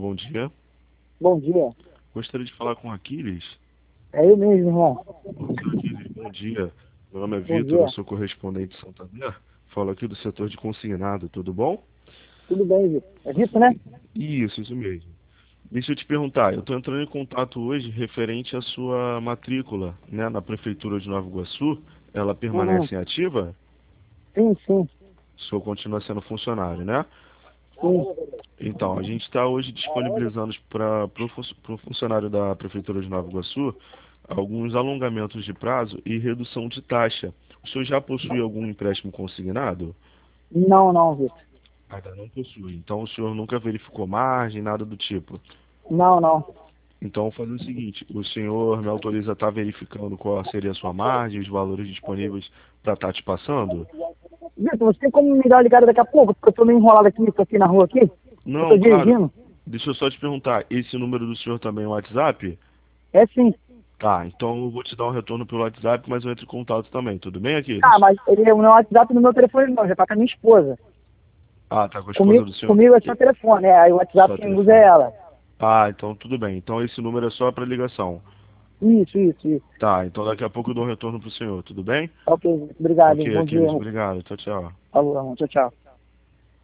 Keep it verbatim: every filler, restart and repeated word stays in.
bom dia. Bom dia. Gostaria de falar com o Aquiles. É eu mesmo, irmão. Ô, seu Aquiles, bom dia. Meu nome é Bom Vitor, eu dia. sou correspondente de Santander. Falo aqui do setor de consignado, tudo bom? Tudo bem, Vitor? É Vitor, né? Isso, isso mesmo. Deixa eu te perguntar, eu estou entrando em contato hoje referente à sua matrícula, né, na Prefeitura de Nova Iguaçu. Ela Uhum. permanece ativa? Sim, sim, O senhor continua sendo funcionário, né? sim. Então, a gente está hoje disponibilizando para o funcionário da Prefeitura de Nova Iguaçu alguns alongamentos de prazo e redução de taxa. O senhor já possui algum empréstimo consignado? Não, não, Vitor. Ainda não possui. Então, o senhor nunca verificou margem, nada do tipo. Não, não. Então, vou fazer o seguinte: o senhor me autoriza a estar verificando qual seria a sua margem, os valores disponíveis para estar te passando? Vitor, você tem como me dar uma ligada daqui a pouco? Porque eu tô meio enrolado aqui, tô aqui na rua aqui. Eu tô Não, claro. dirigindo. Deixa eu só te perguntar, esse número do senhor também é o WhatsApp? É sim. Tá, então eu vou te dar um retorno pelo WhatsApp, mas eu entro em contato também, tudo bem, Ah, Aquiles? mas ele não é o WhatsApp no meu telefone, não. Já tá com a minha esposa. Ah, tá com a esposa Comigo, do senhor? comigo é só E- telefone, né? Aí o WhatsApp Só quem usa é telefone. ela. Ah, então tudo bem. Então esse número é só para ligação. Isso, isso, isso. Tá, então daqui a pouco eu dou um retorno pro senhor, tudo bem? Ok, obrigado, hein? Ok, Bom dia, Aquiles, irmão. obrigado. Tchau, tchau. Falou, irmão. Tchau, tchau.